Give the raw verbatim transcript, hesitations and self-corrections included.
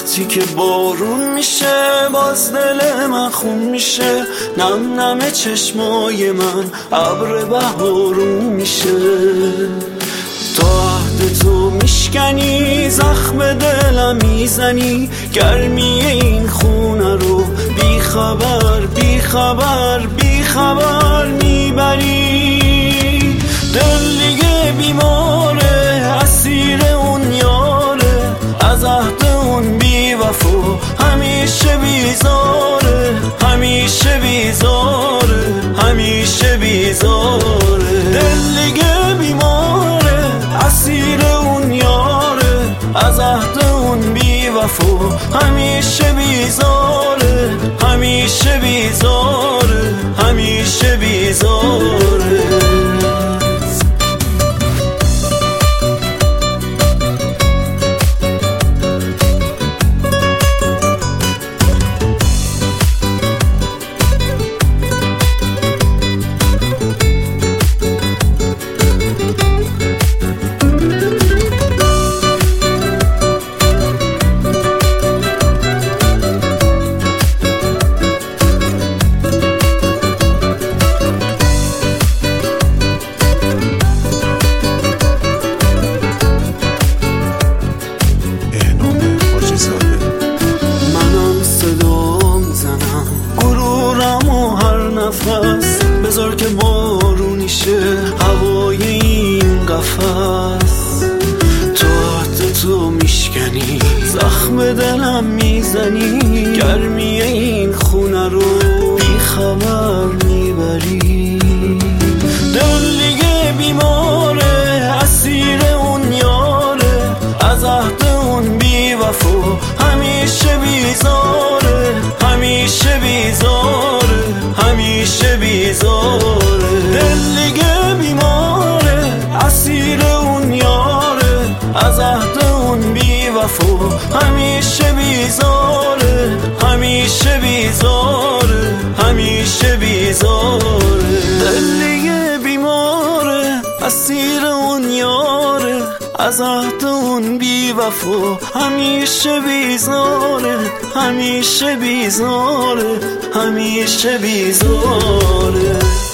وقتی که بارون میشه باز دل من خون میشه، نم نم چشمای من ابر بهارون میشه. تا عهد تو میشکنی زخم دلم میزنی، گرمی این خونه رو بی خبر بی خبر بی خبر میبری. دل دیگه بیماره اسیر اون یاره، از عهد اون بی وفا همیشه بیزاره، همیشه بیزاره همیشه بیزاره. دل دیگه بیماره اسیر اون یاره، از عهد اون بی وفا همیشه بیزاره، همیشه بیزاره همیشه بیزاره. بذار که بارونی شه هوای این قفس، تو عهد تو میشکنی زخم دلم میزنی، گرمی این خونه رو بی خبر میبری. دل دیگه بیماره اسیر اون یاره، از عهد اون بی وفا همیشه بیزاره، همیشه بیزاره همیشه بیزاره. دل دیگه بیماره اسیر اون یاره، از عهد اون بی وفا همیشه بیزاره، همیشه بیزاره همیشه بیزاره. دل دیگه بیماره اسیر اون یاره، از عهد اون بی وفا همیشه بیزاره، همیشه بیزاره همیشه بیزاره.